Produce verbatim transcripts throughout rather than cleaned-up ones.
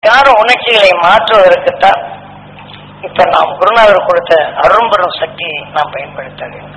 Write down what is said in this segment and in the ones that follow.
யார உணர்ச்சிகளை மாற்றுவதற்குத்தான் இப்ப நாம் குருநாதர் கொடுத்த அரும்பெரும் சக்தியை நாம் பயன்படுத்த வேண்டும்.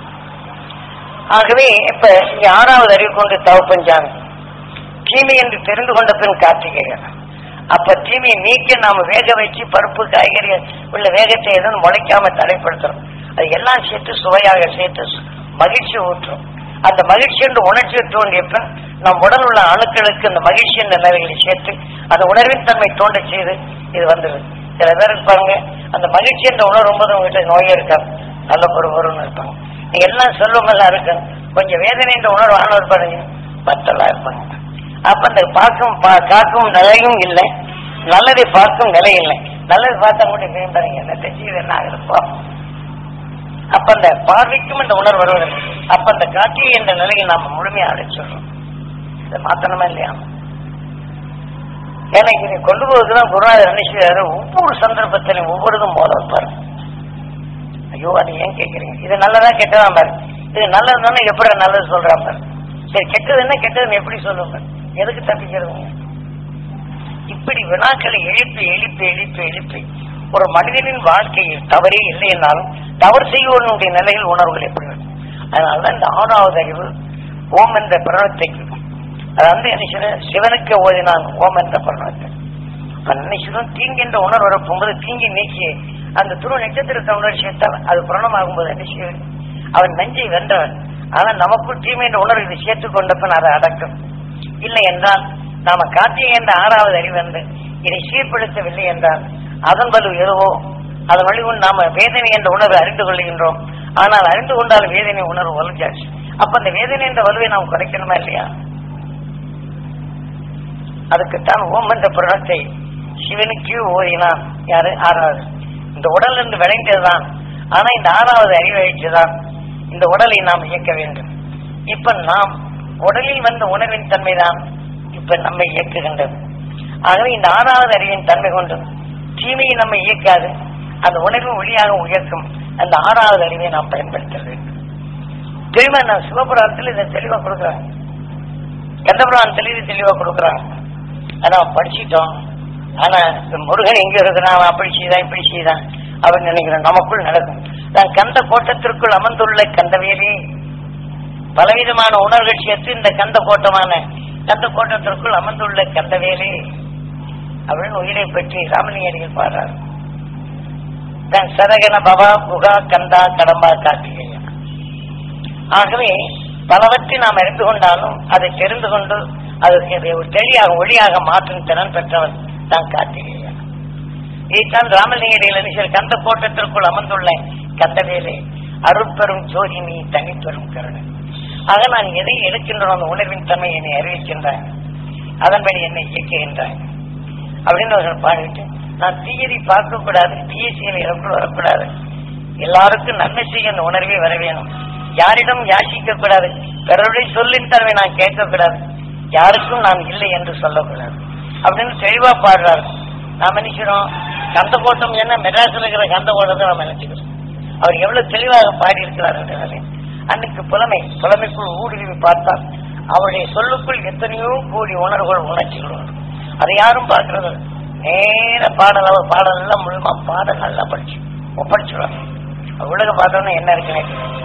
ஆகவே இப்ப இங்க ஆறாவது அறிவு கொண்டு தவப்பஞ்சாமி தீமை என்று தெரிந்து கொண்ட பின் கார்த்திகேயன். அப்ப தீமையை நீக்க நாம வேக வச்சு பருப்பு காய்கறி உள்ள வேகத்தை எதுவும் முளைக்காம தடைப்படுத்துறோம். அது எல்லாம் சேர்த்து சுவையாக சேர்த்து மகிழ்ச்சி ஊற்றும். அந்த மகிழ்ச்சி என்று உணர்ச்சி தோன்றியப்ப நம் உடல் உள்ள அணுக்களுக்கு அந்த மகிழ்ச்சி என்ற நிலைகளை சேர்த்து அந்த உணர்வின் தன்மை தோன்ற செய்து இது வந்துடுது. சில பேர் இருப்பாங்க அந்த மகிழ்ச்சி என்ற உணர்வும் போது உங்ககிட்ட நோயே இருக்காது, நல்ல பொறுப்பொருன்னு இருப்பாங்க. நீங்க எல்லாம் செல்வங்கள்லாம் இருக்கு, கொஞ்சம் வேதனை என்ற உணர்வு ஆனவர் இருப்பாங்க, பத்தெல்லாம் இருப்பாங்க. அப்ப அந்த பார்க்கும் காக்கும் நிலையும் இல்லை, நல்லதை பார்க்கும் நிலை இல்லை. நல்லது பார்த்தா கூட பாருங்க என்ன தெரிஞ்சது என்ன ஆகுதுப்பா. அப்ப அந்த பார்வைக்கும் இந்த உணர்வு வருவது. அப்ப அந்த காட்சி என்ற நிலையில் நாம முழுமையாக அடைச்சிடுறோம். இதை மாத்தணுமா இல்லையா? ஏன்னா இதை கொண்டு போவதுதான் குருநாதர் நினைச்சாரு. ஒவ்வொரு சந்தர்ப்பத்திலையும் ஒவ்வொருதும் மோத வைப்பாரு. ஐயோ அது ஏன் கேட்கறீங்க, இது நல்லதா கெட்டதான் பாரு, இது நல்லதுன்னு எப்படி நல்லது சொல்றான் பாரு. சரி கெட்டது என்ன கெட்டதுன்னு எப்படி சொல்லுவாங்க, எதுக்கு தப்பிக்கிறதுங்க? இப்படி வினாக்களை எழுப்பி எழுப்பி எழுப்பி எழுப்பி ஒரு மனிதனின் வாழ்க்கையில் தவறே இல்லை என்றாலும் தவறு செய்வனுடைய நிலையில் உணர்வுகள் எப்படி வரும். அதனாலதான் இந்த ஆறாவது அறிவு ஓம் என்ற பிரணவத்தை அது வந்து என்ன சிவனுக்கு ஓதினான் ஓம் என்ற பிரணவத்தை நினைச்சதும் தீங்கு என்ற உணர்வு வரப்போகும்போது தீங்கி நீக்கி அந்த துரு நட்சத்திரத்தை உணர்ச்சியத்தால் அது பிரணமாகும்போது என்ன அவன் நஞ்சை வென்றவன். ஆனால் நமக்குள் தீமை என்ற உணர்வு இதை சேர்த்துக் கொண்டப்பன் அதை அடக்கும். இல்லை என்றால் நாம கார்த்திகை என்ற ஆறாவது அறிவென்று இதை சீர்படுத்தவில்லை என்றால் அதன் வலு எதுவோ அதன் வழிவுள் நாம வேதனை என்ற உணர்வை அறிந்து கொள்கின்றோம். ஆனால் அறிந்து கொண்டால் வேதனை உணர்வு வலுச்சாச்சு. அப்ப அந்த வேதனை என்ற வலுவை நாம் குறைக்கணுமா இல்லையா? அதுக்குத்தான் ஓம் என்ற பிரணத்தை சிவனுக்கு ஓதினான். யாரு? ஆறாவது. இந்த உடல் இருந்து விளைந்ததுதான். ஆனா இந்த ஆறாவது அறிவை வச்சுதான் இந்த உடலை நாம் இயக்க வேண்டும். இப்ப நாம் உடலில் வந்த உணர்வின் தன்மைதான் இப்ப நம்மை இயக்குகின்றது. ஆகவே இந்த ஆறாவது அறிவின் தன்மை கொண்டு தீமையை நம்மை இயக்காது, அந்த உணர்வு ஒளியாக உயர்க்கும் அந்த ஆறாவது அறிவை நாம் பயன்படுத்த வேண்டும். தெளிவா நான் சிவபுராணத்தில் இதை தெளிவா கொடுக்குறாங்க, கந்தபுராணத்தில் இது தெளிவா கொடுக்குறாங்க. ஆனா படிச்சுட்டோம். ஆனா முருகன் எங்க இருக்கிறான், அப்படி செய்தான் இப்படி செய்தான் அப்படின்னு நினைக்கிறோம். நமக்குள் நடக்கும். நான் கந்த கோட்டத்திற்குள் அமர்ந்துள்ள கந்தவேலே பலவிதமான உணர்வுகள் சேர்த்து இந்த கந்த கோட்டமான கந்த கோட்டத்திற்குள் அமர்ந்துள்ள கந்தவேலே அப்படின்னு உயிரை பற்றி ராமலிங்கடிகள் பாடுறார். தான் சரகன பவா புகா கந்தா கடம்பா கார்த்திகேயன். ஆகவே பலவற்றை நாம் அறிந்து கொண்டாலும் அதை தெரிந்து கொண்டு அதற்கு ஒரு தெளியாக ஒளியாக மாற்றும் திறன் பெற்றவன் தான் கார்த்திகேயன். இதைத்தான் ராமலிங்கடிகள் நினைச்ச கந்த கோட்டத்திற்குள் அமர்ந்துள்ள கந்தவேலே அருட்பெரும் ஜோதி நீ தனிப்பெரும் கருணை. ஆக நான் எதை எடுக்கின்றோம் அந்த உணர்வின் தன்மை என்னை அறிவிக்கின்றான், அதன்படி என்னை இயக்குகின்றான் அப்படின்னு அவர்கள் பாடிவிட்டு நான் தீயதை பார்க்க கூடாது, தீய செயல் எனக்குள் வரக்கூடாது, எல்லாருக்கும் நன்மை செய்ய அந்த உணர்வே வர வேணும், யாரிடம் யாசிக்க கூடாது, பிறருடைய சொல்லின் தன்மை நான் கேட்கக்கூடாது, யாருக்கும் நான் இல்லை என்று சொல்லக்கூடாது அப்படின்னு தெளிவா பாடுறாரு. நாம் நினைக்கிறோம் கந்த கோட்டம் என்ன மெட்ராஸில் இருக்கிற கந்த கோட்டத்தை நாம் நினைச்சுக்கிறோம். அவர் எவ்வளவு தெளிவாக பாடி இருக்கிறார். அன்னைக்கு புலமை புலமைக்குள் ஊடுருவி பார்த்தால் அவருடைய சொல்லுக்குள் எத்தனையோ கோடி உணர்வுகள் உணர்ச்சிகள் அதை யாரும் பார்க்கிறது. நேர பாடல் அவர் பாடல் எல்லாம் முழுமா பாடல் நல்லா படிச்சு ஒப்படைச்சுடுவாங்க. உலக பார்த்தோம்னா என்ன இருக்குன்னு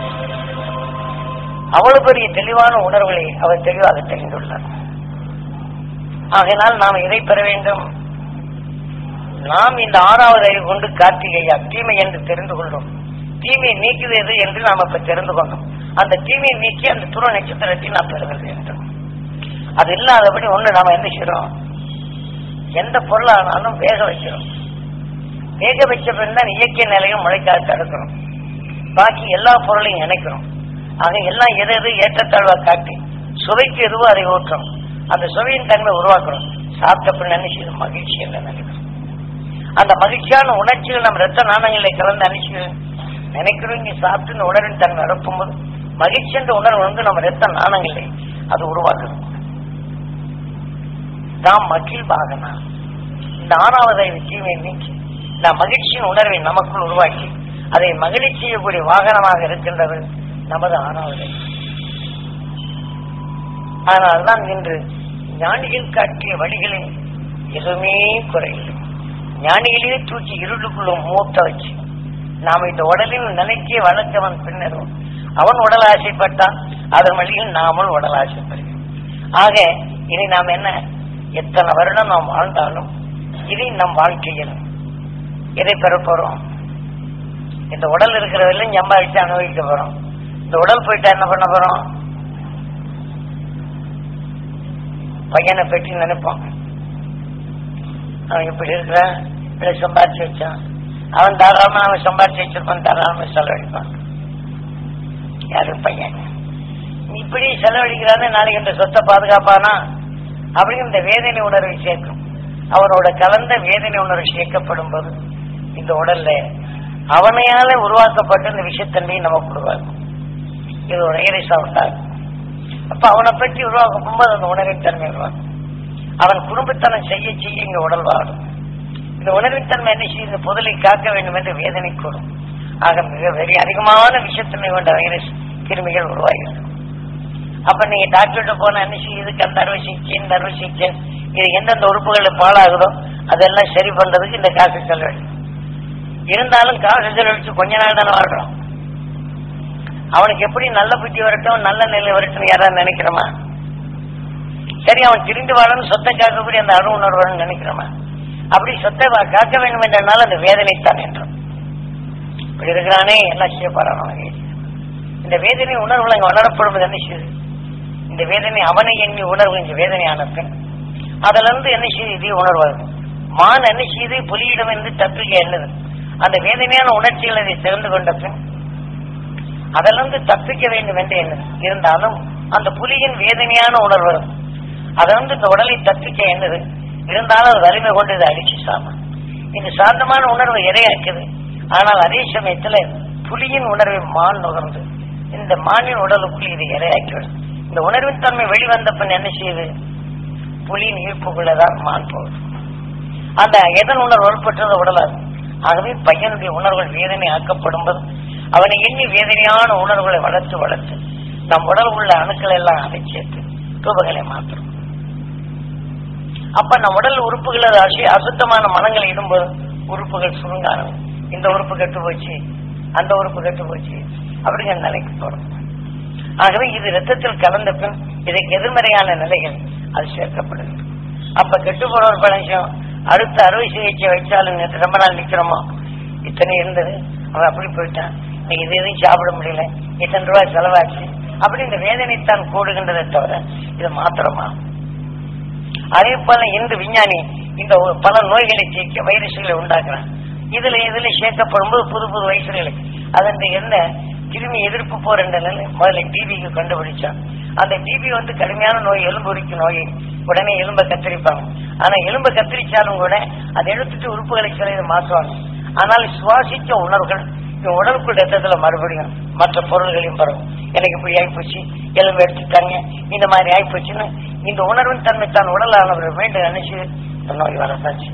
அவ்வளவு பெரிய தெளிவான உணர்வுகளை அவர் தெளிவாக தெரிந்துள்ளார். ஆகையினால் நாம் இதை பெற வேண்டும். நாம் இந்த ஆறாவது அறிவு கொண்டு கார்த்திகையா தீமை என்று தெரிந்து கொள்றோம். தீமையை நீக்குவது என்று நாம் இப்ப தெரிந்து கொண்டோம். அந்த தீமையை நீக்கி அந்த துருவ நட்சத்திரத்தை நாம் பெறுவது வேண்டும். அது இல்லாதபடி ஒண்ணு நாம என்ன செய்யறோம், எந்த பொருளானாலும் வேக வைக்கிறோம். வேக வைச்ச பின் தான் இயற்கை நிலையும் முளைக்காக தடுக்கிறோம். பாக்கி எல்லா பொருளையும் நினைக்கிறோம். ஆக எல்லாம் எது எது ஏற்றத்தாழ்வா காட்டி சுவைக்கு எதுவோ அதை ஊற்றும். அந்த சுவையின் தன்மை உருவாக்குறோம். சாப்பிட்ட பின் நினைச்சு மகிழ்ச்சி என்று நினைக்கிறோம். அந்த மகிழ்ச்சியான உணர்ச்சிகள் நம்ம ரத்த நாணயங்களை கலந்து அனுப்பிச்சு நினைக்கிறோம். இங்க சாப்பிட்டு இந்த உணர்வின் தன்மை அனுப்பும்போது மகிழ்ச்சி என்ற உணர்வு வந்து நம்ம ரத்த நாணயங்களை அது உருவாக்குறோம். நாம் மகிழ்வாகனா இந்த ஆறாவது தீமையை நீக்கி நாம் மகிழ்ச்சியின் உணர்வை நமக்குள் உருவாக்கி அதை மகிழ்ச்சி செய்யக்கூடிய வாகனமாக இருக்கின்றது நமது ஆறாவது. அதனால்தான் இன்று ஞானிகள் காட்டிய வழிகளை எதுவுமே குறையில்லை. ஞானிகளையே தூக்கி இருளுக்குள்ளும் மூத்த வச்சு நாம் இந்த உடலின் நிலைக்கே வளர்த்தவன் பின்னரும் அவன் உடல் ஆசைப்பட்டான், அதன் வழியில் நாமும் உடல் ஆசைப்படுகிறோம். ஆக இனி நாம் என்ன, எத்தனை வருடம் நாம் வாழ்ந்தாலும் இனி நம் வாழ்க்கையில் எதை பெற போறோம்? இந்த உடல் இருக்கிறதெல்லாம் சம்பாதிச்சு அனுபவிக்க போறோம். இந்த உடல் போயிட்டா என்ன பண்ண போறோம்? பையனை பற்றி நினைப்போம், அவன் இப்படி இருக்கிறான், இப்படி சம்பாதிச்சு வச்சான், அவன் தாராளமா அவன் சம்பாதிச்சு வச்சிருப்பான், தாராளமா செலவழிப்பான். யாரு பையன் இப்படி செலவழிக்கிறான்னு நாளைக்கு இந்த சொத்தை பாதுகாப்பானா அப்படின்னு இந்த வேதனை உணர்வை சேர்க்கும். அவனோட கலந்த வேதனை உணர்வு சேர்க்கப்படும் போது இந்த உடல்ல அவனையால உருவாக்கப்பட்ட இந்த விஷயத்தன்மையை நமக்கு உருவாக்கும். இது ஒரு ஏரிசா உண்டாகும். அப்ப அவனை பற்றி உருவாக்கும் போது அந்த உணர்வின் தன்மை உருவாக்கும். அவன் குடும்பத்தனம் செய்ய செய்ய இங்க உடல் வாடும். இந்த உணர்வின் தன்மை என்ன செய்ய பொருளை காக்க வேண்டும் என்று வேதனை கூடும். ஆக மிக வெறி அதிகமான விஷயத்தன்மை கொண்ட வைரஸ் கிருமிகள் உருவாகிறது. அப்ப நீங்க டாக்டர்கிட்ட போன என்ன செய்யுதுக்கு அந்த அறுவை சிகிச்சை இந்த அறுவை சிகிச்சை இது எந்தெந்த உறுப்புகள் பாழாகுதோ அதெல்லாம் சரி பண்றதுக்கு இந்த காசு செலவழி. இருந்தாலும் காசு செலவழிச்சு கொஞ்ச நாள் தானே வாழ்றோம். அவனுக்கு எப்படி நல்ல புத்தி வரட்டும் நல்ல நிலை வரட்டும் யாராவது நினைக்கிறோமா? சரி, அவன் திரிந்து வாழணும் சொத்தை காக்கக்கூடிய அந்த அணு உணர்வு நினைக்கிறோமா? அப்படி சொத்தை காக்க வேண்டும் என்றால் அந்த வேதனைத்தான் என்றும் இப்படி இருக்கிறானே எல்லாம் செய்யப்பாரான இந்த வேதனை உணர்வுல அங்க வளரப்படுவது என்ன செய்யுது? இந்த வேதனை அவனை எண்ணி உணர்வு இந்த வேதனை ஆனப்பன் அதுல இருந்து என்ன செய்யுது? இதே உணர்வாகும். மான் என்ன செய்யுது? புலியிடம் இருந்து தப்பிக்க எண்ணுது. அந்த வேதனையான உணர்ச்சிகள் அதை தெரிந்து கொண்ட பின் அதிலிருந்து தப்பிக்க வேண்டும் என்று எண்ணுது. இருந்தாலும் அந்த புலியின் வேதனையான உணர்வு வரும். அதை வந்து இந்த உடலை தப்பிக்க எண்ணுது. இருந்தாலும் அது வலிமை கொண்டு இதை அழிச்சு சாம இந்த சாந்தமான உணர்வு இரையாக்குது. ஆனால் அதே சமயத்துல புலியின் உணர்வை மான் நுகர்ந்து இந்த மானின் உடலுக்குள் இதை இரையாக்கிவிடும். இந்த உணர்வின் தன்மை வெளிவந்த பின் என்ன செய்யுது? புலியின் ஈர்ப்புக்குள்ளதான் மான் போகுது. அந்த எதன் உணர்வு உட்பட்டது உடலாது. ஆகவே பையனுடைய உணர்வுகள் வேதனை ஆக்கப்படும் போது அவனை எண்ணி வேதனையான உணர்வுகளை வளர்த்து வளர்த்து நம் உடல் உள்ள அணுக்களை எல்லாம் அதை சேர்த்து ரூபங்களை மாற்றும். அப்ப நம் உடல் உறுப்புகள் அசுத்தமான மனங்களை இடும்போது உறுப்புகள் சுருங்கான இந்த உறுப்பு கெட்டு போச்சு அந்த உறுப்பு கெட்டு போச்சு அப்படிங்கிற நிலைக்கு தொடரும். ஆகவே இது ரத்தத்தில் கலந்த பின் இதற்கு எதிர்மறையான நிலைகள் அது சேர்க்கப்படுகிறது. அப்ப கெட்டு போற ஒரு பழஞ்சம் அடுத்த அறுவை சிகிச்சை வச்சாலும் நேற்று ரொம்ப நாள் நிக்கிறோமோ இத்தனை இருந்தது அவன் அப்படி போயிட்டான், நீ இது எதையும் சாப்பிட முடியல, இத்தனை ரூபாய் செலவாச்சு அப்படி இந்த வேதனைத்தான் கூடுகின்றதை தவிர இது மாத்திரமா. அதே போல இந்த விஞ்ஞானி இந்த பல நோய்களை சேர்க்க வைரஸ்களை உண்டாக்குறான். இதுல இதுல சேர்க்கப்படும் போது புது புது வைரஸ்களை அதன் என்ன கிருமி எதிர்ப்பு போர் என்ற நிலை முதல்ல டிபிக்கு கண்டுபிடிச்சான். அந்த டிபி வந்து கடுமையான நோய், எலும்பு உரிக்கும் நோயை உடனே எலும்பை கத்திரிப்பாங்க. ஆனா எலும்பை கத்திரிச்சாலும் கூட அதை எடுத்துட்டு உறுப்புகளை சில மாற்றுவாங்க. ஆனால் சுவாசிக்க உணர்வுகள் உடலுக்குள் ரத்தத்துல மறுபடியும் மற்ற பொருள்களையும் பரவும். எனக்கு இப்படி ஆயிப்போச்சு, எலும்பு எடுத்துட்டாங்க, இந்த மாதிரி ஆயிப்போச்சுன்னு இந்த உணர்வின் தன்மை தான் உடலானவர் வேண்டும் நினைச்சு நோய் வரத்தாச்சு.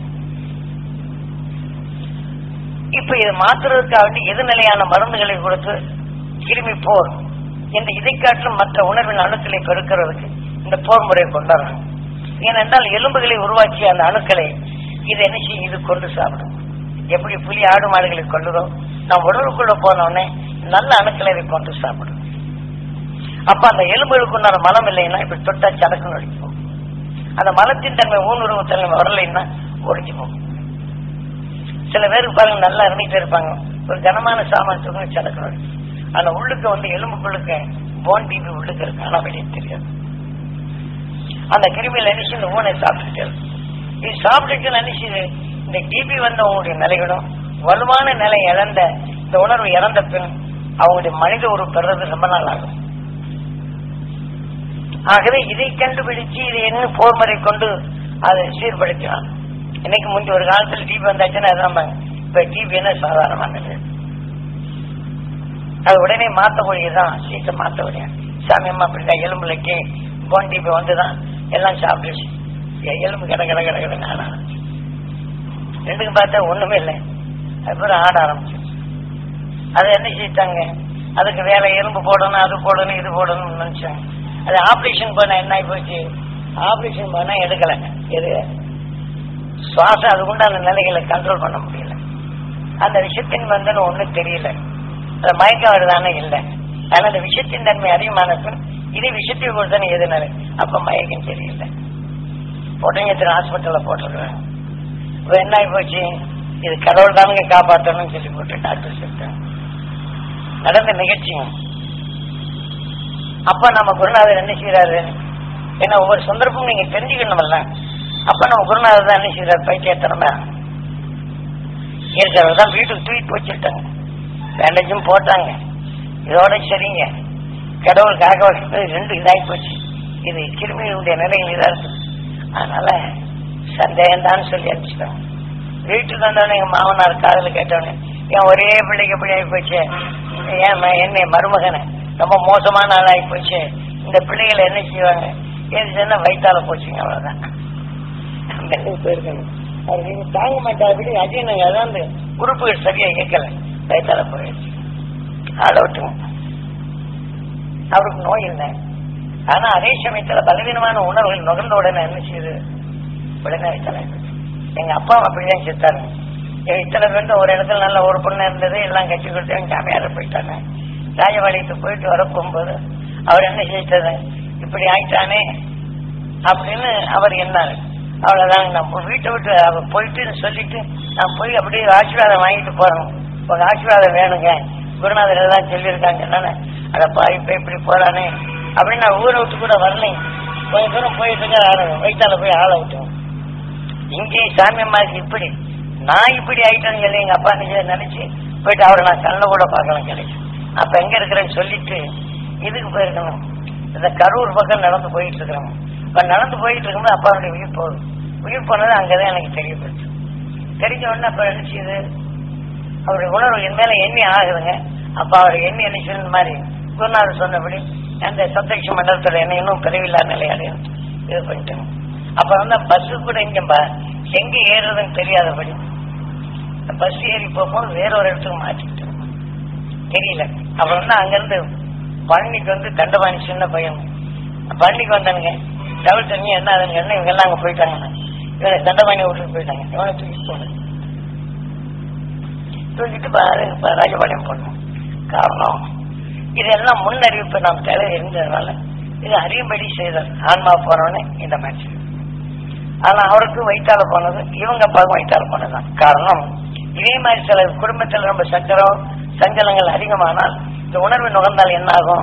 இப்ப இதை மாற்றுறதுக்காக வேண்டி எதிர்நிலையான மருந்துகளை கொடுத்து கிருமி போர் என்று இதை காட்டிலும் மற்ற உணர்வின் அணுக்களை பெருக்கிறதுக்கு இந்த போர் முறையை கொண்டாடுறாங்க. ஏனென்றால் எலும்புகளை உருவாக்கிய அந்த அணுக்களை இது என்ன செய்யும்? இது கொண்டு சாப்பிடும். எப்படி புலி ஆடு மாடுகளை கொள்ளுதோ நம் உடலுக்குள்ள போனோடனே நல்ல அணுக்களை இதை கொண்டு சாப்பிடும். அப்ப அந்த எலும்புகளுக்கு உண்டான மலம் இல்லைன்னா இப்படி தொட்டா சடக்குன்னு ஒழிச்சு போகும். அந்த மலத்தின் தன்மை ஊனுறவு தன்மை வரலைன்னா ஒழிச்சு போகும். சில பேருக்கு பாருங்க நல்லா இருந்துட்டு இருப்பாங்க, ஒரு கனமான சாமான் தூக்கி சடக்குன்னு ஒழிச்சு. ஆனா உள்ளுக்கு வந்து எலும்புக்குள்ளுக்கு போன் டிபி உள்ளுக்கு இருக்கு, ஆனா வெளியே தெரியாது. அந்த கிருமியில நினைச்சு இந்த ஊனை சாப்பிட்டுட்டு இது சாப்பிட்டுட்டு நினைச்சு இந்த டிபி வந்த அவங்களுடைய நிலைகளும் வலுவான நிலை இழந்த இந்த உணர்வு இறந்த பின் அவங்களுடைய மனித உறவு பெறுறது ரொம்ப நாள் ஆகும். ஆகவே இதை கண்டுபிடிச்சு இதை என்ன போர் முறை கொண்டு அதை சீர்படுத்தினான். இன்னைக்கு முந்தைய ஒரு காலத்துல டிபி வந்தாச்சுன்னா அதான் இப்ப டிபி என்ன சாதாரணமானது, அது உடனே மாற்றக்கூடியதான், சீக்கிரம் மாற்ற முடியாது. சாமியம்மா அப்படின்னா எலும்புலக்கு போன் டிபி வந்துதான் எல்லாம் சாப்பிடுச்சு, எலும்பு கட கட கட கட ஆட ஆரம்பிச்சு. ரெண்டுக்கும் பார்த்தா ஒண்ணுமே இல்லை, அதுக்கப்புறம் ஆட ஆரம்பிச்சு. அதை என்ன செய்தாங்க? அதுக்கு வேற எலும்பு போடணும், அது போடணும், இது போடணும்னு நினைச்சாங்க. அது ஆபரேஷன் பண்ண என்ன ஆகி போச்சு? ஆபரேஷன் பண்ணா எடுக்கலைங்க. எது சுவாசம் அதுக்குண்டு அந்த நிலைகளை கண்ட்ரோல் பண்ண முடியல. அந்த விஷயத்தின் வந்து ஒண்ணும் தெரியல, அந்த மயக்கம் வருதானே இல்லை. ஆனா அந்த விஷயத்தின் தன்மை அதிகமான பின் இது விஷயத்தை கொடுத்தானே எதுனால அப்ப மயக்கம் தெரியல. பொட்டங்கத்தின் ஹாஸ்பிட்டல்ல போட்டிருக்கிறேன். இப்ப என்ன ஆகி போச்சு, இது கடவுள் தானுங்க காப்பாற்றணும்னு சொல்லி போட்டு டாக்டர் சொல்லிட்டேன். நடந்த நிகழ்ச்சியும் அப்ப நம்ம குருநாதர் என்ன செய்யறாரு, ஏன்னா ஒவ்வொரு சந்தர்ப்பமும் நீங்க தெரிஞ்சுக்கணும்ல. அப்ப நம்ம குருநாதர் தான் என்ன செய்யறாரு, பைத்தியத்தனமா இருக்கிறதான் வீட்டுக்கு தூக்கிட்டு வச்சுட்டாங்க, பேண்டேஜும் போட்டாங்க. இதோட சரிங்க, கடவுள் காக்க வைக்கிறது ரெண்டு இதாகி போச்சு. இது கிருமிகளுடைய நிலைகள் இதா இருக்கு. அதனால சந்தேகம் தான் சொல்லி அனுப்பிச்சிட்டாங்க. வீட்டுக்கு வந்தவொடனே எங்க மாமனார் காதல கேட்டவனே, ஏன் ஒரே பிள்ளைக்கு எப்படி ஆகி போச்சு, ஏன் என்னை மருமகனை ரொம்ப மோசமான ஆள் ஆகி போச்சு, இந்த பிள்ளைகளை என்ன செய்வாங்க, ஏது சொன்னா வயிற்றால போச்சுங்க. அவ்வளவுதான் போயிருக்காங்க. அது தாங்க மாட்டாது அஜீனங்க, அதான் அந்த உறுப்புகள் சரியா இயக்கல, வயிற்றால போயிடுச்சு. ஆள விட்டுங்க, அவருக்கு நோய் இல்லை. ஆனா அதே சமயத்துல பலவீனமான உணர்வுகள் நுகர்ந்த உடனே என்ன செய்யுது, உடனே வயிற்றால. எங்க அப்பா அப்படிதான் செத்தாரு. இத்தனை பேருந்து ஒரு இடத்துல நல்ல ஒரு பொண்ணு இருந்தது, எல்லாம் கட்சி கொடுத்து சாமியார போயிட்டாங்க. ராஜபாளையத்துக்கு போயிட்டு வர போகும்போது அவர் என்ன செய்தது, இப்படி ஆயிட்டானே அப்படின்னு அவர் என்னாரு. அவ்வளவுதான், நம்ம வீட்டை விட்டு அவர் போயிட்டு சொல்லிட்டு நான் போய் அப்படியே ஆசீர்வாதம் வாங்கிட்டு போறோம், உங்க ஆசீர்வாதம் வேணுங்க, குருநாதர் எல்லாம் சொல்லியிருக்காங்க. என்னன்னு அதப்பா இப்ப இப்படி போறானே அப்படின்னு நான் ஊரை விட்டு கூட வரலைங்க. கொஞ்சம் தூரம் போயிட்டு இருக்க வயிற்றால போய் ஆள விட்டோம். இங்கே சாமியம்மாக்கு இப்படி நான் இப்படி ஆயிட்டேன்னு சொல்லி எங்க அப்பா நினைச்சு போயிட்டு அவரை நான் கண்ண கூட பார்க்கலாம் கிடைக்கும். அப்ப எங்க இருக்கிறேன்னு சொல்லிட்டு இதுக்கு போயிருக்கணும், இந்த கரூர் பக்கம் நடந்து போயிட்டு இருக்கிறோம். இப்ப நடந்து போயிட்டு இருக்கும்போது அப்பாவுடைய உயிர் போகுது. உயிர் போனது அங்கதான் எனக்கு தெரியப்படுச்சு. தெரிஞ்ச உடனே அப்ப நினைச்சது அவருடைய உணர்வு என் மேல எண்ணி ஆகுதுங்க. அப்ப அவருடைய எண்ணி என்ன சொன்ன மாதிரி குருநாதர் சொன்னபடி அந்த சப்தரிஷி மண்டலத்தோட என்ன இன்னும் பிரிவில்லா நிலையாடு இது பண்ணிட்டாங்க. அப்ப வந்து பஸ்ஸு கூட இங்க எங்க ஏறுறதுன்னு தெரியாதபடி பஸ் ஏறி போகும்போது வேற ஒரு இடத்துக்கு மாற்றிக்கிட்டோம், தெரியல. அப்ப வந்து அங்கிருந்து பழனிக்கு வந்து தண்டபாணி சின்ன பையன் பழனிக்கு வந்தானுங்க. டபுள் தண்ணி என்ன அதுங்க என்ன இவங்க எல்லாம் அங்க போயிட்டாங்கன்னா இவங்க தண்டபாணி விட்டுட்டு போயிட்டாங்க. இவனை தூக்கிட்டு போனேன், தூக்கிட்டு ராஜபாளையம் போனோம். காரணம் இதெல்லாம் முன்னறிவிப்பு நாம் தேவை இருந்ததுனால இது அறியும்படி செய்தார். ஆன்மா போனவனே இந்த மாதிரி. ஆனா அவருக்கு வயிற்றால போனது, இவங்க அப்பாவுக்கும் வயிற்றால போனதுதான் காரணம். இதே மாதிரி சில குடும்பத்தில் ரொம்ப சக்கரம் சஞ்சலங்கள் அதிகமானால் இந்த உணர்வு நுகர்ந்தால் என்ன ஆகும்,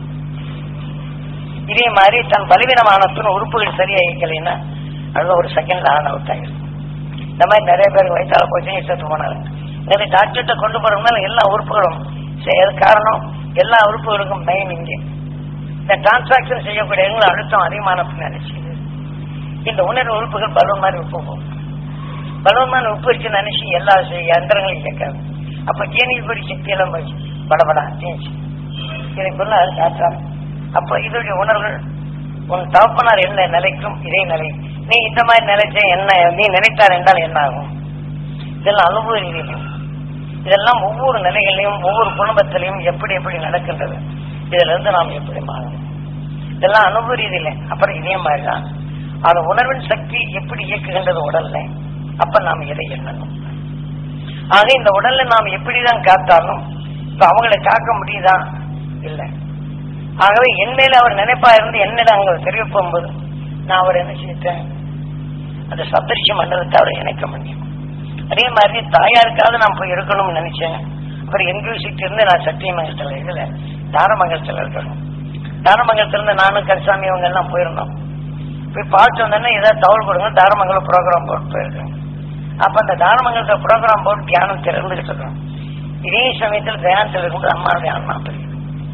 இதே மாதிரி தன் பலவீனமான உறுப்புகள் சரியா இயக்கலைன்னா அது ஒரு செகண்ட்ல ஆன் அவுட் ஆகிடும். இந்த மாதிரி நிறைய பேருக்கு வயிற்றால போச்சு செத்து போனாரு. எனவே டாக்டர்கிட்ட கொண்டு போறதுனால எல்லா உறுப்புகளும் காரணம், எல்லா உறுப்புகளுக்கும் மெயின் இங்கே இந்த டிரான்சாக்சன் செய்யக்கூடிய அழுத்தம் அதிகமான நினைச்சு இந்த உணர்வு உறுப்புகள் பலூன் மாதிரி உப்பு போகும். பலூன் மாதிரி உப்பு வச்சு நினைச்சு எல்லா யந்திரங்களையும் கேட்காது. அப்ப ஜீனிபடி சக்தி எல்லாம் போச்சு படபடா தேய்ச்சி இதை கொள்ள காற்றாரு. அப்ப இதோடைய உணர்வுகள் உன் தகப்பனார் என்ன நிலைக்கும் இதே நிலை, நீ இந்த மாதிரி நினைச்ச என்ன நீ நினைத்தார் என்றால் என்ன ஆகும். இதெல்லாம் அனுபவ ரீதியிலும் இதெல்லாம் ஒவ்வொரு நிலைகளிலும் ஒவ்வொரு குடும்பத்திலையும் எப்படி எப்படி நடக்கின்றது, இதுல இருந்து நாம் எப்படி மாறணும், இதெல்லாம் அனுபவ ரீதியில. அப்புறம் இதே மாதிரிதான் அந்த உணர்வின் சக்தி எப்படி இயக்குகின்றது உடல்ல, அப்ப நாம் எதை எண்ணணும். ஆக இந்த உடல்ல நாம் எப்படிதான் காத்தாலும் இப்ப அவங்களை காக்க முடியுதா இல்லை. ஆகவே என் மேல அவர் நினைப்பா இருந்து என்னிடம் அங்க தெரிவிக்கும் போது நான் அவர் என்ன செய்தேன், அந்த சப்தரிஷி மண்டலத்தை அவரை இணைக்க முடியும். அதே மாதிரி தாயாருக்காவது நான் போய் இருக்கணும்னு நினைச்சேன். அப்புறம் எங்கூசிட்டு இருந்து நான் சத்தியமங்கலத்துல இதுல தாரமங்கலத்துல இருக்கணும். தாரமங்கலத்துல இருந்து நானும் கருசாமி அவங்க எல்லாம் போயிருந்தோம். போய் பார்த்து வந்தோன்னா ஏதாவது தகவல் கொடுங்க, தாரமங்கலம் ப்ரோக்ராம் போட்டு போயிருக்கேன். அப்ப அந்த தாரமங்கலத்தை ப்ரோக்ராம் போட்டு தியானம் திறந்துகிட்டு இருக்கோம். இதே சமயத்தில் தியானத்தில் இருக்கும்போது அம்மாவுடைய ஆன்மா பிரியும்.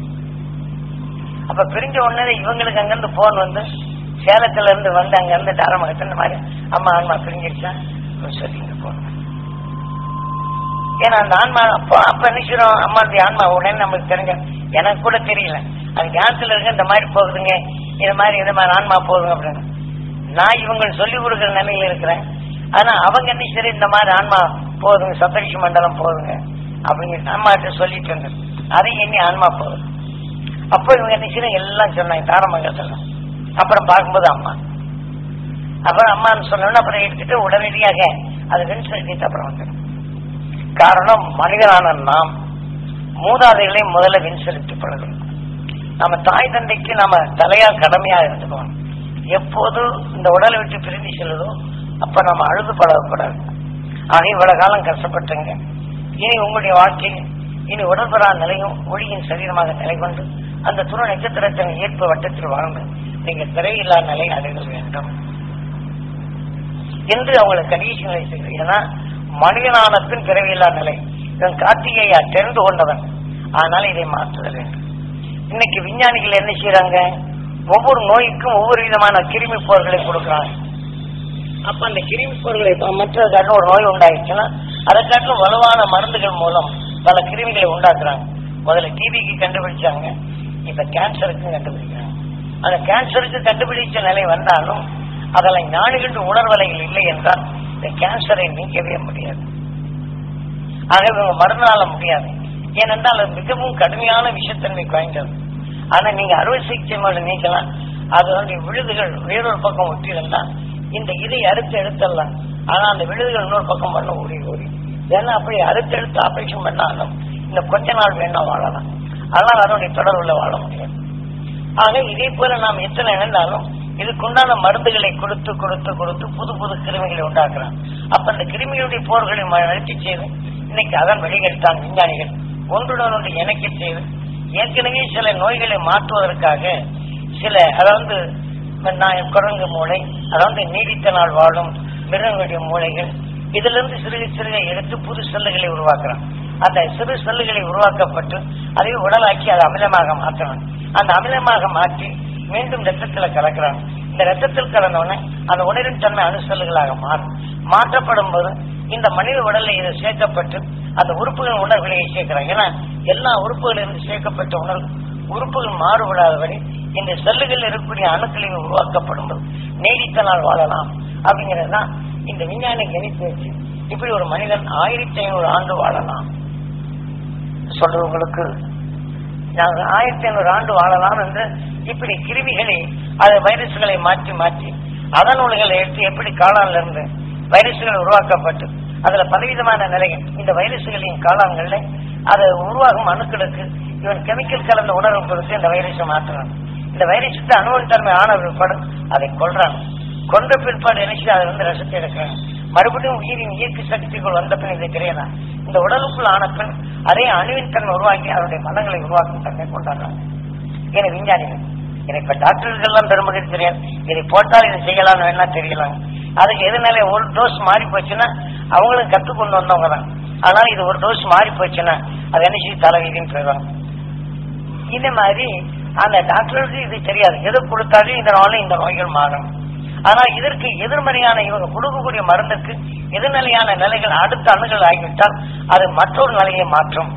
அப்ப பிரிஞ்ச உடனே இவங்களுக்கு அங்கிருந்து போன் வந்து சேலத்துல இருந்து வந்து அங்க இருந்து தாரமங்கலத்துல இந்த மாதிரி அம்மா ஆன்மா பிரிஞ்சிருச்சா சொல்லிங்க போன. ஏன்னா அந்த ஆன்மா அப்போ அப்ப நினைச்சிடும் அம்மாவுடைய ஆன்மா உடனே நமக்கு தெரிஞ்ச எனக்கு கூட தெரியல அது தியானத்துல இருக்க இந்த மாதிரி போகுதுங்க, இது மாதிரி இந்த மாதிரி ஆன்மா போகுதுங்க அப்படின்னு. நான் இவங்களுக்கு சொல்லி கொடுக்குற நிலையில இருக்கிறேன். ஆனா அவங்க என்ன சரி இந்த மாதிரி ஆன்மா போகுதுங்க, சப்தரிஷி மண்டலம் போகுதுங்க அப்படிங்கிற அம்மாட்ட சொல்லிட்டு இருந்தேன். அதையும் எண்ணி ஆன்மா போகுது. அப்போ இவங்க என்ன எல்லாம் சொன்னாங்க தாரமங்கலத்துல. அப்புறம் பார்க்கும்போது அம்மா அப்புறம் அம்மான்னு சொன்னோன்னு அப்புறம் எடுத்துட்டு உடனடியாக அது விண்செலுத்திட்டு அப்புறம் வந்துடும். காரணம் மனிதனான நாம் மூதாதைகளை முதல்ல விண்செலுத்தி பழகணும். நம்ம தாய் தந்தைக்கு நாம தலையா கடமையா இருந்துக்கணும். எப்போது இந்த உடலை விட்டு பிரிந்து செல்லுதோ அப்ப நம்ம அழுது பழகக்கூடாது. ஆக இவ்வளவு காலம் கஷ்டப்பட்டுங்க, இனி உங்களுடைய வாழ்க்கையில் இனி உடற்பெறா நிலையும் ஒளியின் சரீரமாக நிலை கொண்டு அந்த துணை நட்சத்திரத்தின் ஏற்ப வட்டத்தில் வாழ்ந்து நீங்க திரையில்லா நிலை அடைய வேண்டும் என்று அவங்களுக்கு கடைசி நிலை செய்கிறது. ஏன்னா மனிதனான பின் பிறவியில்லா நிலை இதன் கார்த்திகையா தெரிந்து கொண்டவன். அதனால இதை மாற்றுதல் வேண்டும். இன்னைக்கு விஞ்ஞானிகள் என்ன செய்யறாங்க, ஒவ்வொரு நோய்க்கும் ஒவ்வொரு விதமான கிருமி போர்களை கொடுக்குறாங்க. அப்ப அந்த கிருமி போர்களை மற்றதுக்காட்டும் ஒரு நோய் உண்டாயிடுச்சுன்னா அதை காட்டும் வலுவான மருந்துகள் மூலம் பல கிருமிகளை உண்டாக்குறாங்க. முதல்ல டிபிக்கு கண்டுபிடிச்சாங்க, இப்ப கேன்சருக்கு கண்டுபிடிக்கிறாங்க. அந்த கேன்சருக்கு கண்டுபிடிச்ச நிலை வந்தாலும் அதில் ஞானிகள் உணர்வலைகள் இல்லை என்றால் இந்த கேன்சரை நீக்கவே முடியாது. ஆகவே இவங்க மருந்தால முடியாது. ஏனென்றால் அது மிகவும் கடுமையான விஷத்தன்மை வாய்ந்தது. ஆனா நீங்க அறுவை சிகிச்சை மூலம் நீக்கலாம். அது வந்து விழுதுகள் வேறொரு பக்கம் ஒட்டி இருந்தா இந்த இதை அறுத்து எடுத்துடலாம். ஆனா அந்த விழுதுகள் இன்னொரு பக்கம் பண்ண ஓடி ஓடி ஏன்னா அப்படி அறுத்து எடுத்து ஆபரேஷன் பண்ணாலும் இந்த கொஞ்ச நாள் வேண்டாம் வாழலாம். அதனால அதனுடைய தொடர்புல வாழ முடியாது. ஆக இதே போல நாம் எத்தனை இருந்தாலும் இதுக்குண்டான மருந்துகளை கொடுத்து கொடுத்து கொடுத்து புது புது கிருமிகளை உண்டாக்குறான். அப்ப அந்த கிருமிகளுடைய போர்களை நிறுத்தி செய்து இன்னைக்கு அதன் வழிகெடுத்தான் விஞ்ஞானிகள் ஒன்றுடன் ஒன்று இணைக்க செய்து ஏற்கனவே சில நோய்களை மாற்றுவதற்காக சில அதாவது குரங்கு மூளை, அதாவது நீடித்த நாள் வாழும் மிருகங்களுடைய மூளைகள், இதுல இருந்து சிறுக சிறுக எடுத்து புது செல்லுகளை உருவாக்குறான். அந்த சிறு செல்லுகளை உருவாக்கப்பட்டு அதை உடலாக்கி அதை அமிலமாக மாற்றணும். அந்த அமிலமாக மாற்றி மீண்டும் ரத்தத்துல கலக்கிறான். இந்த ரத்தத்தில் கலந்தவுடனே அந்த உணரின் தன்மை அணுசெல்லுகளாக மாறும். மாற்றப்படும் போது இந்த மனித உடலில் இது சேர்க்கப்பட்டு அந்த உறுப்புகள் உணர்வுகளை சேர்க்கிறாங்க. ஏன்னா எல்லா உறுப்புகளிலிருந்து சேர்க்கப்பட்ட உணர்வு உறுப்புகள் மாறுபடாதபடி இந்த செல்லுகள் இருக்கக்கூடிய அணுக்களில் உருவாக்கப்படும் போது நீடித்த நாள் வாழலாம் அப்படிங்கிறது தான் இந்த விஞ்ஞானி கணித்து வச்சு இப்படி ஒரு மனிதன் ஆயிரத்தி ஐநூறு ஆண்டு வாழலாம் சொல்றவங்களுக்கு நாங்கள் ஆயிரத்தி ஐநூறு ஆண்டு வாழலாம் என்று இப்படி கிருமிகளை அது வைரஸ்களை மாற்றி மாற்றி அதன் நூல்களை எடுத்து எப்படி காளான்ல இருந்து வைரஸ்கள் உருவாக்கப்பட்டு அதுல பலவிதமான நிலைகள் இந்த வைரஸ்களின் காளான்கள்ல அது உருவாகும் அணுக்களுக்கு இவன் கெமிக்கல் கலந்த உணர்வு கொடுத்து இந்த வைரஸை மாற்றுறான். இந்த வைரஸுக்கு அணுவின் தன்மை ஆன பிற்பாடு அதை கொள்றாங்க. கொன்ற பிற்பாடு நினைச்சு அதை வந்து ரசத்தை எடுக்கிறாங்க. மறுபடியும் உயிரின் இயற்கை சக்திக்குள் வந்த பின் இதை தெரியலாம். இந்த உடலுக்குள் ஆன பின் அதே அணுவின் தன்மை உருவாக்கி அதனுடைய மனங்களை உருவாக்கும் தன்மை கொண்டாடுறாங்க. ஏன்னா விஞ்ஞானிகள் எனக்கு இப்ப டாக்டர்கள் எல்லாம் பெருமகிழ்ச்சி தெரியாது. இதை போட்டால் இதை செய்யலாம்னு வேணா தெரியலாம். அதுக்கு எதுனால ஒரு டோஸ் மாறி போச்சுன்னா அவங்களும் கற்றுக்கொண்டு வந்தவங்க தான். ஆனால் இது ஒரு டோஸ் மாறி போச்சுன்னா அது என்ன செய்ய தலைவீதின்னு போயிடுவாங்க. இந்த மாதிரி அந்த டாக்டருக்கு இது தெரியாது. எது கொடுத்தாலும் இந்த நாளில் இந்த நோய்கள் மாறும். ஆனால் இதற்கு எதிர்மறையான இவங்க கொடுக்கக்கூடிய மருந்துக்கு எதிர்நிலையான நிலைகள் அடுத்த அணுகள் ஆகிவிட்டால் அது மற்றொரு நிலையை மாற்றும்.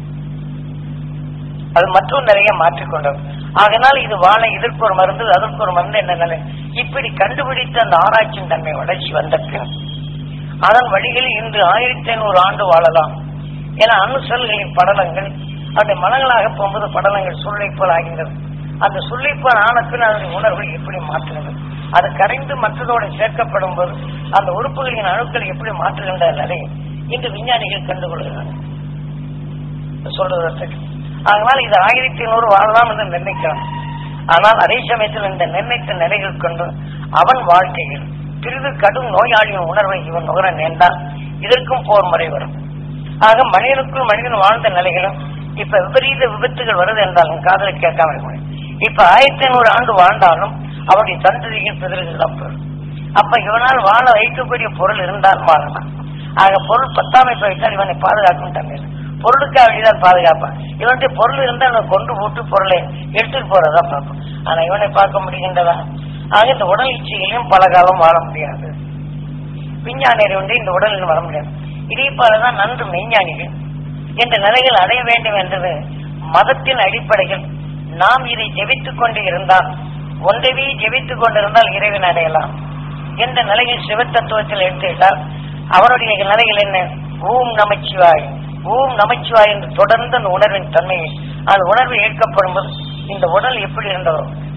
அது மற்றொரு நிலையை மாற்றிக்கொண்டது. அதனால் இது வாழ இதற்கு ஒரு மருந்து அதற்கு ஒரு மருந்து என்ன நிலை இப்படி கண்டுபிடித்து அந்த ஆராய்ச்சியின் தன்மை வளர்ச்சி வந்த பின் அதன் வழிகளில் இன்று ஆயிரத்தி ஐநூறு ஆண்டு வாழலாம். ஏன்னா அணு செல்களின் படலங்கள் அந்த மனங்களாக போகும்போது படலங்கள் சுள்ளைப்போல் ஆகின்றது. அந்த சுள்ளைப்போல் ஆன பின் அதனுடைய உணர்வை எப்படி மாற்றுகிறது அது கரைந்து மற்றதோடு சேர்க்கப்படும் போது அந்த உறுப்புகளின் அணுக்கள் எப்படி மாற்றுகின்ற நிலையை இன்று விஞ்ஞானிகள் கண்டுகொள்கிறார்கள் சொல்றதற்கு. அதனால் இது ஆயிரத்தி ஐநூறு வாழலாம் என்று நிர்ணயிக்கிறான். ஆனால் அதே சமயத்தில் இந்த நிர்ணயித்த நிலைகள் கொண்டு அவன் வாழ்க்கையில் பிரிவு கடும் நோயாளியின் உணர்வை இவன் நுகர நேர்ந்தால் இதற்கும் போர் முறை வரும். ஆக மனிதனுக்குள் மனிதன் வாழ்ந்த நிலைகளும் இப்ப விபரீத விபத்துகள் வருது என்றாலும் காதலை கேட்காம இருக்க முடியும். இப்ப ஆயிரத்தி ஐநூறு ஆண்டு வாழ்ந்தாலும் அவருடைய சந்ததிகள் பிதர்கள் பெறும். அப்ப இவனால் வாழ வைக்கக்கூடிய பொருள் இருந்தால் வாழலாம். ஆக பொருள் பத்தாமை போயிட்டால் இவனை பாதுகாக்கும் தன்மை பொருளுக்காக வேண்டிதான் பாதுகாப்பான். இவனுடைய பொருள் இருந்தால் இவன் கொண்டு போட்டு பொருளை எடுத்துட்டு போறதா பார்ப்போம். ஆனா இவனை பார்க்க முடிகின்றதா? ஆக இந்த உடல் இச்சையிலும் பல காலம் வாழ முடியாது. விஞ்ஞானியர் வந்து இந்த உடலில் வர முடியாது. இதே போலதான் நன்று மெய்ஞானிகள் என்ற நிலைகள் அடைய வேண்டும் என்றது மதத்தின் அடிப்படையில். நாம் இதை ஜெபித்துக் கொண்டு இருந்தால் ஒன்றவே ஜெபித்துக் கொண்டிருந்தால் இறைவன் அடையலாம் என்ற நிலையில் சிவத்தத்துவத்தில் எடுத்துவிட்டால் அவருடைய நிலைகள் என்ன? ஓம் நமச்சிவாய் ஓம் நமச்சிவாய் என்று தொடர்ந்து அந்த உணர்வின் தன்மையை அந்த உணர்வு ஏற்கப்படும் போது இந்த உடல் எப்படி இருந்ததோ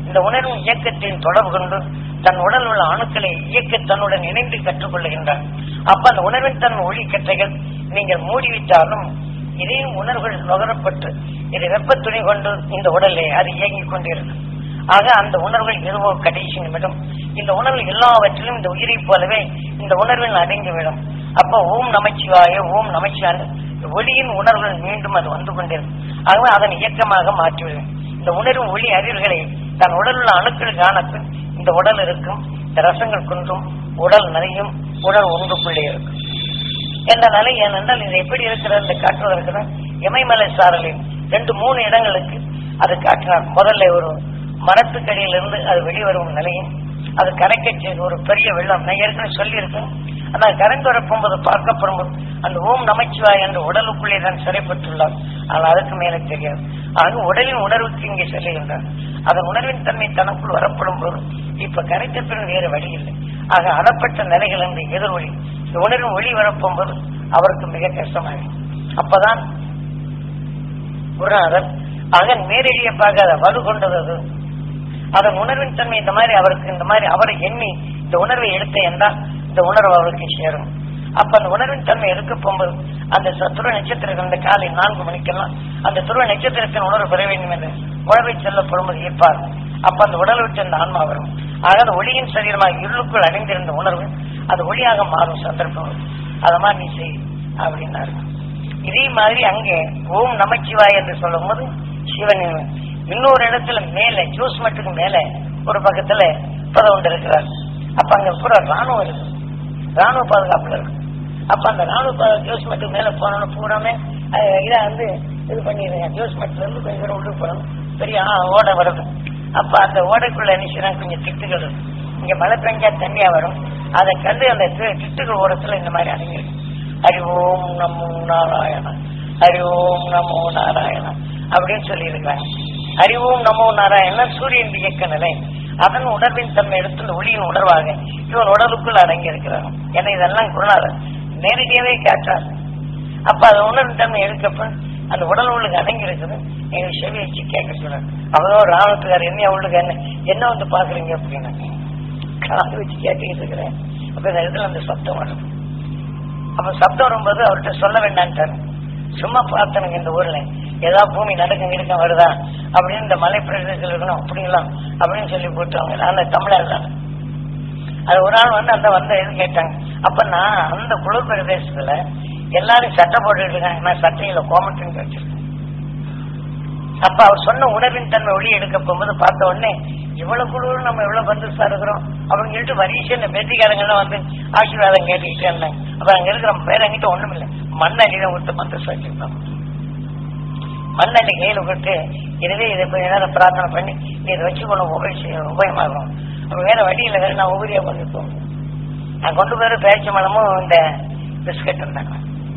இந்த உணர்வின் இயக்கத்தின் தொடர்பு கொண்டு தன் உடல் உள்ள அணுக்களை இயக்க தன்னுடன் இணைந்து கற்றுக்கொள்ளுகின்றார். அப்ப அந்த உணர்வின் தன் ஒளி கற்றைகள் நீங்கள் மூடிவிட்டாலும் இதையும் உணர்வுகள் நுகரப்பட்டு இது வெப்ப துணி கொண்டு இந்த உடலை அது இயங்கிக் கொண்டிருக்கும். ஆக அந்த உணர்வுகள் எதுவோ கடைசி நிமிடம் இந்த உணர்வு எல்லாவற்றிலும் இந்த உயிரை போலவே இந்த உணர்வில் அடங்கிவிடும். அப்ப ஓம் நமச்சிவாய ஓம் நமச்சிவாய ஒளியின் உணர்வுகள் மீண்டும் அது வந்து கொண்டிருக்கும். ஆகவே அதன் இயக்கமாக மாற்றிவிடும். இந்த உணர்வு ஒளி அறிவுகளை தன் உடல் உள்ள அணுக்கள் காணத்தில் இந்த உடல் இருக்கும், இந்த ரசங்கள் குன்றும், உடல் நிறையும், உடல் ஒன்றுக்குள்ளே இருக்கும் என்ற நிலை. ஏனென்றால் இது எப்படி இருக்கிறது என்று காட்டுவதற்கு இமயமலை சாரலின் ரெண்டு மூணு இடங்களுக்கு அது காட்டினார். முதல்ல ஒரு மரத்துக்கடியிலிருந்து அது வெளிவரும் நிலையும் அது கரைக்க செய்து ஒரு பெரிய வெள்ளம் நான் ஏற்கனவே சொல்லியிருக்கேன். ஆனால் கரைந்து வரப்போது பார்க்கப்படும் போது அந்த ஓம் நமச்சிவாய் என்ற உடலுக்குள்ளே தான் சிறைப்பட்டுள்ளார். ஆனால் அதுக்கு மேலே தெரியாது. ஆக உடலின் உணர்வுக்கு இங்கே செல்லுகின்றார். அதன் உணர்வின் தன்மை தனக்குள் வரப்படும் போது இப்ப கரைத்த பின் வேறு வழி இல்லை. ஆக அறப்பட்ட நிலைகள் என்று எதிர் ஒளி இந்த உணர்வின் ஒளி வரப்போது அவருக்கு மிக கஷ்டமாகும். அப்பதான் குருநாதர் அதன் மேலெழிய பார்க்காத வலு கொண்டது அதன் உணர்வின் தன்மை இந்த மாதிரி அவருக்கு இந்த மாதிரி அவரை எண்ணி இந்த உணர்வை எடுத்த என்றால் இந்த உணர்வு அவருக்கு சேரும். அப்ப அந்த உணர்வின் தன்மை எடுக்க போகும்போது அந்த துருவ நட்சத்திரங்கள் அந்த காலை நான்கு மணிக்கெல்லாம் அந்த துருவ நட்சத்திரத்தின் உணர்வு பெற வேண்டும் என்று உணவை செல்லப்படும்போது ஈர்ப்பார். அப்ப அந்த உடல் விட்டு அந்த ஆன்மா வரும். ஆக அந்த ஒளியின் சரீரமாக இருளுக்குள் அடைந்திருந்த உணர்வு அது ஒளியாக மாறும் சந்தர்ப்பம். அத மாதிரி நீ செய் அப்படின்னாரு. இதே மாதிரி அங்கே ஓம் நமச்சிவாய் என்று சொல்லும் போது சிவன் இன்னொரு இடத்துல மேல ஜூஸ் மட்டுக்கு மேல ஒரு பக்கத்துல பதம் ஒன்று இருக்கிறார். அப்ப அங்க பூரா ராணுவம் இருக்கு, ராணுவ பாதுகாப்புல இருக்கு. அப்ப அந்த ராணுவ ஜோஸ் மட்டுக்கு மேல போனோன்னு பூராமே இதை வந்து இது பண்ணிடுங்க. ஜோஸ் மட்டுல இருந்து கொஞ்சம் தூரம் உள்ளுக்கு போகணும், பெரிய ஓடை வருது. அப்ப அந்த ஓடைக்குள்ள என்ன கொஞ்சம் திட்டுகள் இருக்கு. இங்க மழை பெஞ்சா தண்ணியா வரும். அதை கண்டு அந்த திட்டுகள் ஓரத்துல இந்த மாதிரி அடங்கிருக்கு. ஹரி ஓம் நமோ நாராயணா, ஹரி ஓம் நமோ நாராயணா அப்படின்னு சொல்லி இருக்காங்க. ஹரி ஓம் நமோ நாராயணா சூரியன் இயக்க நிலை. அதன் உணர்வின் தன்மை எடுத்து இந்த ஒளியின் உணர்வாக இவன் உடலுக்குள் அடங்கி இருக்கிறான். ஏன்னா இதெல்லாம் குருநாதர் நேரடியாவே காட்டார். அப்ப அது உணர்வின் தன்மை எடுக்கப்ப அந்த உடல் உள்ளுக்கு அடங்கி இருக்குது. எங்க செவி வச்சு கேட்க சொல்றாரு. அவரோ ராணுவத்துக்கார் என்ன உள்ளுக்கு என்ன என்ன வந்து பாக்குறீங்க அப்படின்னா காது வச்சு கேட்டுக்கிட்டு இருக்கிறேன். அப்ப இந்த இடத்துல அந்த சப்தம் வரும். அப்ப சப்தம் வரும்போது அவர்கிட்ட சொல்ல வேண்டான்ட்டாரு. சும்மா பார்த்தனுங்க இந்த ஊர்ல ஏதாவது பூமி நடக்க இருக்க வருதா அப்படின்னு இந்த மலை பிரதேசத்தில் இருக்கணும் அப்படிங்களாம் அப்படின்னு சொல்லி போட்டுவாங்க. அந்த தமிழர் தான் அது ஒரு நாள் வந்து அந்த வந்த இது கேட்டாங்க. அப்ப நான் அந்த குளிர் பிரதேசத்துல எல்லாரும் சட்டை போட்டுட்டு இருக்காங்க. நான் சட்டையில கோமட்டுன்னு வச்சிருக்கேன். அப்ப அவர் சொன்ன உணர்வின் தன்மை ஒளி எடுக்க போகும்போது பார்த்த உடனே இவ்வளவு குழுவில் நம்ம எவ்வளவு பந்துசா இருக்கிறோம் அப்படின்னு சொல்லிட்டு வரிசை இந்த மெத்திக்காரங்கெல்லாம் வந்து ஆசீர்வாதம் கேட்டுக்கிட்டே இருந்தாங்க. அப்ப அங்க இருக்கிற பேர் அங்கிட்ட ஒண்ணும் இல்லை, மண்ணடிதான் விட்டு பந்துசா வச்சிருக்கோம். மண்ணடி கையில விட்டு எனவே இதை கொஞ்ச நேரம் பிரார்த்தனை பண்ணி நீ இதை வச்சு கொண்டு உபயோக உபயமாகும். அப்ப வேற வழியில வேற நான் உபரியா பண்ணிப்போம். நான் கொண்டு போய் பேச்சு மலமும் இந்த பிஸ்கட் இருந்தாங்க.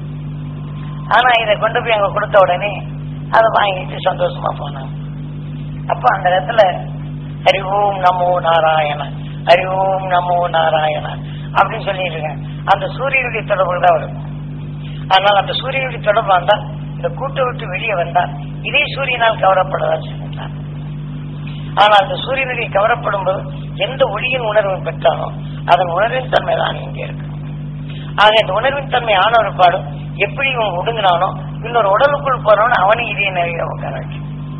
ஆனா இதை கொண்டு போய் அங்க கொடுத்த உடனே அதை வாங்கிட்டு சந்தோஷமா போனாங்க. அப்ப அந்த இடத்துல ஹரி ஓம் நமோ நாராயண, ஹரி ஓம் நமோ நாராயண அப்படின்னு சொல்லியிருக்கேன். அந்த சூரியனுடைய தொடர்பு தான் வரும். அதனால அந்த சூரியனுடைய தொடர்பு வந்தால் இந்த கூட்டை விட்டு வெளியே வந்தால் இதே சூரியனால் கவரப்படுவதால் சொல்லிட்டார். ஆனால் அந்த சூரியனுடைய கவரப்படும் போது எந்த ஒளியின் உணர்வு பெற்றாலோ அதன் உணர்வின் தன்மை தான் இங்கே இருக்கு. ஆக இந்த உணர்வின் தன்மை ஆனவர் பாடும் எப்படி இவன் ஒடுங்கினானோ இன்னொரு உடலுக்குள் போறவன அவனை இதே நிறைய உட்கார வச்சு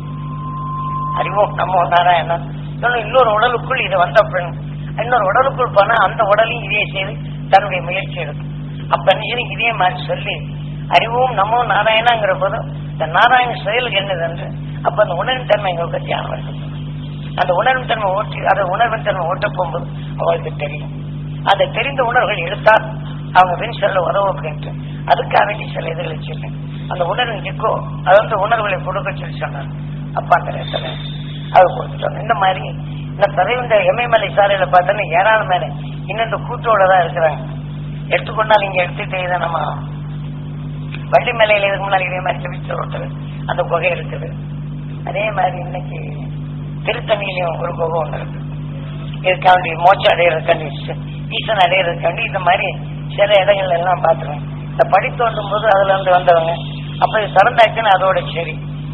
அறிவோம் நம்ம நாராயணன் இன்னொரு உடலுக்குள் இது வந்த பெண் இன்னொரு உடலுக்குள் போனா அந்த உடலையும் இதே செய்து தன்னுடைய முயற்சி எடுக்கும். அப்ப நிஜம் இதே மாதிரி சொல்லி அறிவோம் நம்ம நாராயணங்கிற போதும் இந்த நாராயண செயல் என்னது என்று அப்ப அந்த உணர்வின் தன்மை எங்களுக்கு தியானம் இருக்கு. அந்த உணர்வின் தன்மை ஓட்டி அதை உணர்வின் தன்மை ஓட்ட போகும்போது அவளுக்கு தெரியும். அதை தெரிந்த உணர்வுகள் எடுத்தால் அவங்க பின் செல்ல உதவும் அப்படின்ட்டு அதுக்காக வேண்டி சில இதுகள் வச்சிருக்கேன். அந்த உணர்வு இருக்கோ அது வந்து உணர்வுகளை கொடுக்க சொல்லி சொன்னார். அப்ப அந்த நேரத்துல அது கொடுத்துட்டோம். இந்த மாதிரி இந்த தலைவந்த எமயமலை சாலையில பார்த்தோன்னா ஏராளம் மேல இன்னும் இந்த கூட்டோட தான் இருக்கிறாங்க. எடுத்துக்கொண்டால் இங்க எடுத்துட்டு இதை நம்ம வள்ளி மலையில இதுக்கு முன்னாடி இதே மாதிரி செவிச்ச ரோட்டது அந்த குகை இருக்குது. அதே மாதிரி இன்னைக்கு திருத்தணியிலையும் ஒரு குகை ஒன்று இருக்கு. இதுக்காண்டி மோச்சம் அடையிறதுக்காண்டி ஈசன் அடையிறதுக்காண்டி இந்த மாதிரி சில இடங்கள் எல்லாம் பார்த்துருவேன். இந்த படி தோண்டும் போது அதுல இருந்து வந்தவங்க அப்ப இது திறந்தாச்சுன்னா அதோட சரி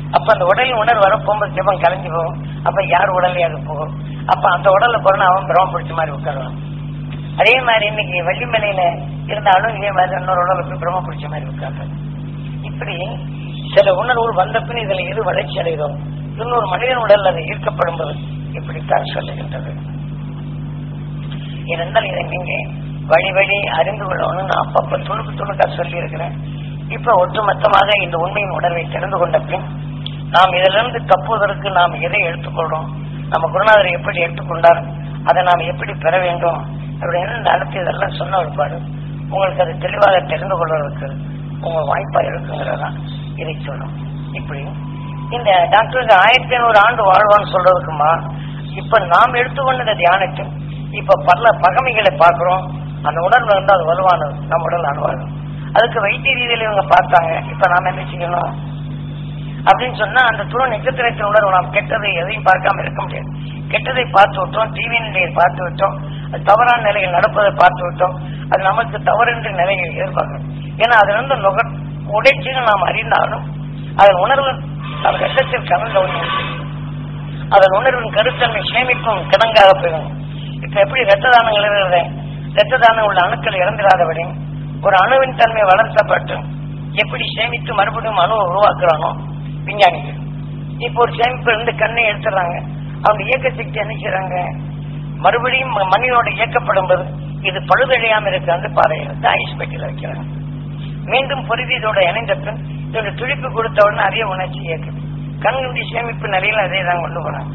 அப்ப அந்த உடலின் உணர்வு வர போகும்போது ஜபம் கலைஞ்சு போகும். அப்ப யார் உடல்லையே அது போகும். அப்ப அந்த உடல்ல போறோம்னா அவன் பிரமம் பிடிச்ச மாதிரி உட்காருவான். அதே மாதிரி இன்னைக்கு வெள்ளிமலையில இருந்தாலும் இதே மாதிரி இன்னொரு உடலுக்கு பிரமம் பிடிச்ச மாதிரி உட்கார்ந்து இப்படி சில உணர்வுகள் வந்த பின் இதுல எது வளர்ச்சி அடைகிறோம் இன்னொரு மனிதன் உடல் அதை ஈர்க்கப்படும் போது இப்படித்தான் சொல்லுகின்றது. இருந்தால் இதை நீங்க வழி வழி அறிந்து கொள்ளணும். நான் அப்பப்ப துணுக்கு துணுக்கா சொல்லி இருக்கிறேன். இப்ப ஒட்டுமொத்தமாக இந்த உண்மையின் உணர்வை தெரிந்து கொண்ட பின் நாம் இதிலிருந்து தப்புவதற்கு நாம் எதை எடுத்துக்கொள்றோம், நம்ம குருநாதரை எப்படி எடுத்துக்கொண்டார், அதை நாம் எப்படி பெற வேண்டும் அப்படின்னு அடுத்து இதெல்லாம் சொன்ன ஒருபாடு உங்களுக்கு அது தெளிவாக தெரிந்து கொள்வதற்கு உங்க வாய்ப்பா இருக்குங்கிறதா இதை சொல்லும். இப்படி இந்த டாக்டருக்கு ஆயிரத்தி ஐநூறு ஆண்டு வாழ்வான்னு சொல்றதுக்குமா இப்ப நாம் எடுத்துக்கொண்ட தியானத்தில் இப்ப பல பகமைகளை பார்க்கிறோம். அந்த உடல் வந்து அது வலுவானது, நம்ம உடல் அணுவானது. அதுக்கு வைத்திய ரீதியில இவங்க பார்த்தாங்க. இப்ப நாம என்ன செய்யணும் அப்படின்னு சொன்னா அந்த துணை நட்சத்திரத்தின் உணர்வு நாம் கெட்டதை எதையும் பார்க்காம இருக்க முடியாது. கெட்டதை பார்த்து விட்டோம், டிவி நிலையை பார்த்து விட்டோம், அது தவறான நிலையில் நடப்பதை பார்த்து விட்டோம். அது நமக்கு தவறென்ற நிலையை எதிர்பார்க்கணும். ஏன்னா அதுல இருந்து நுகர் உடைச்சுன்னு நாம் அறிந்தாலும் அதன் உணர்வு நம் ரத்தத்தில் கலந்த அதன் உணர்வின் கருத்தன்மை சேமிக்கும் கிடங்காக போயிடும். இப்ப எப்படி ரத்த தானங்கள் இருக்கிறது, ரத்த தானம் உள்ள அணுக்கள் இறந்துடாதபடி ஒரு அணுவின் தன்மை வளர்த்தப்பட்டு எப்படி சேமித்து மறுபடியும் அணுவை உருவாக்குறானோ விஞ்ஞானிகள். இப்போ ஒரு சேமிப்பு இருந்து கண்ணை எடுத்துறாங்க, அவங்க இயக்க சக்தி என்ன செய்யறாங்க, மறுபடியும் மண்ணினோட இயக்கப்படும் போது இது பழுதழியாம இருக்காந்து பாறையை வந்து ஐஸ் பெட்டியில் வைக்கிறாங்க. மீண்டும் பொருதி இதோட இணைந்த பின் இதோட துடிப்பு கொடுத்த உடனே அதே உணர்ச்சி இயக்குது. கண்ணுடைய சேமிப்பு நிலையில அதே தான் கொண்டு போறாங்க.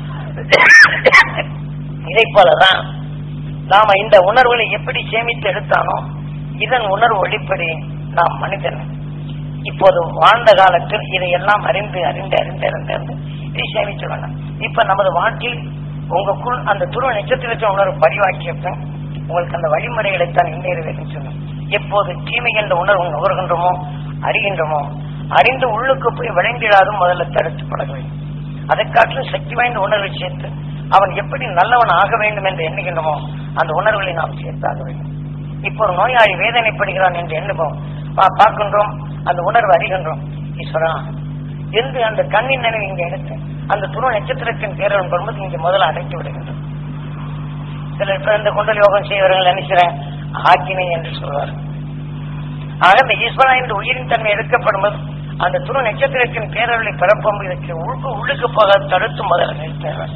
இதை போலதான் நாம இந்த உணர்வுகளை எப்படி சேமித்து எடுத்தானோ இதன் உணர்வு ஒளிப்படி நாம் மனிதன் இப்போது வாழ்ந்த காலத்தில் இதையெல்லாம் அறிந்து அறிந்து அறிந்து அறிந்து அறிந்து இதை சேமிச்சு வேண்டாம். இப்ப நமது வாழ்க்கையில் உங்களுக்குள் அந்த துருவ நட்சத்திரத்தின் உணர்வு பதிவாக்கியப்ப உங்களுக்கு அந்த வழிமுறைகளைத்தான் முன்னேற வேண்டும் சொன்னோம். எப்போது தீமை என்ற உணர்வு நுகர்கின்றமோ அறிகின்றமோ அறிந்து உள்ளுக்கு போய் விளைந்திடாதும் முதல்ல தடுத்து பழக வேண்டும். அதை காட்டிலும் சக்தி வாய்ந்த உணர்வை சேர்த்து அவன் எப்படி நல்லவன் ஆக வேண்டும் என்று எண்ணுகின்றமோ அந்த உணர்வுகளை நாம் சேர்த்தாக வேண்டும். இப்போ ஒரு நோயாளி வேதனைப்படுகிறான் என்று எண்ணுவோம், பார்க்கின்றோம், அந்த உணர்வு அறிகின்றோம். ஈஸ்வரா என்று அந்த கண்ணின் நினைவு இங்க எடுத்து அந்த துருவ நட்சத்திரத்தின் பேரவன் வரும்போது இங்க முதல்ல அடைத்து விடுகின்றோம். சிலர் பிறந்த குண்டல் யோகம் செய்வர்கள் நினைக்கிறேன் ஆக்கினை என்று சொல்வார். ஆக இந்த ஈஸ்வரா என்று உயிரின் தன்மை எடுக்கப்படும் போது அந்த துருவ நட்சத்திரத்தின் பேரவர்களை பிறப்பும் இதற்கு உள்ளுக்கு உள்ளுக்கு போக தடுத்து முதல்ல நிறுத்த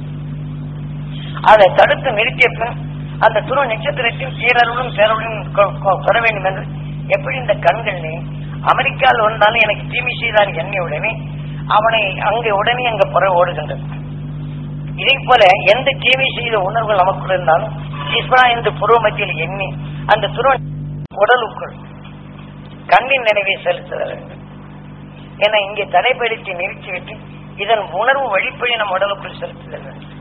அதை தடுத்து நிறுத்திய பின் அந்த துருவ நட்சத்திரத்தின் பேரருளும் பேரருளும் பெற வேண்டும் என்று எப்படி இந்த கண்களே அமெரிக்காவில் வந்தாலும் எனக்கு தீமை செய்தார் எண்ணெய் உடனே அவனை அங்கே உடனே அங்க புற ஓடுகின்றது. இதை போல எந்த தீமை செய்த உணர்வுகள் நமக்குள் இருந்தாலும் ஈஸ்வரா என்று புருவ மத்தியில் எண்ணி அந்த துருவ உடலுக்குள் கண்ணின் நினைவை செலுத்த வேண்டும். ஏன்னா இங்கே தடைப்படுத்தி நிறுத்திவிட்டு இதன் உணர்வு வழிப்படி நம் உடலுக்குள் செலுத்துதல் வேண்டும்.